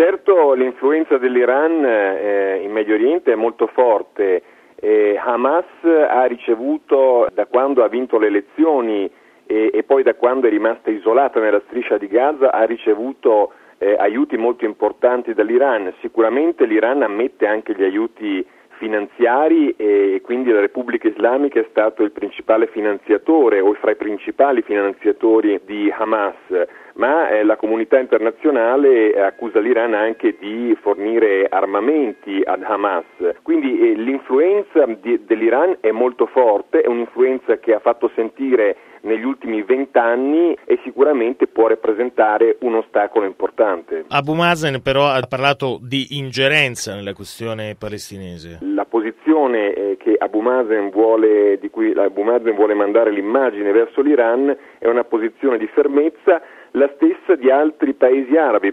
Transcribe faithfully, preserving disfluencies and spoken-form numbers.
Certo, l'influenza dell'Iran eh, in Medio Oriente è molto forte. Eh, Hamas ha ricevuto, da quando ha vinto le elezioni e, e poi da quando è rimasta isolata nella striscia di Gaza, ha ricevuto eh, aiuti molto importanti dall'Iran. Sicuramente l'Iran ammette anche gli aiuti finanziari e quindi la Repubblica Islamica è stato il principale finanziatore o fra i principali finanziatori di Hamas, ma eh, la comunità internazionale accusa l'Iran anche di fornire armamenti ad Hamas. Quindi eh, l'influenza di, dell'Iran è molto forte, è un'influenza che ha fatto sentire negli ultimi vent'anni e sicuramente può rappresentare un ostacolo importante. Abu Mazen però ha parlato di ingerenza nella questione palestinese. La posizione eh, che Abu Mazen vuole, di cui Abu Mazen vuole mandare l'immagine verso l'Iran è una posizione di fermezza, la stessa di altri paesi arabi.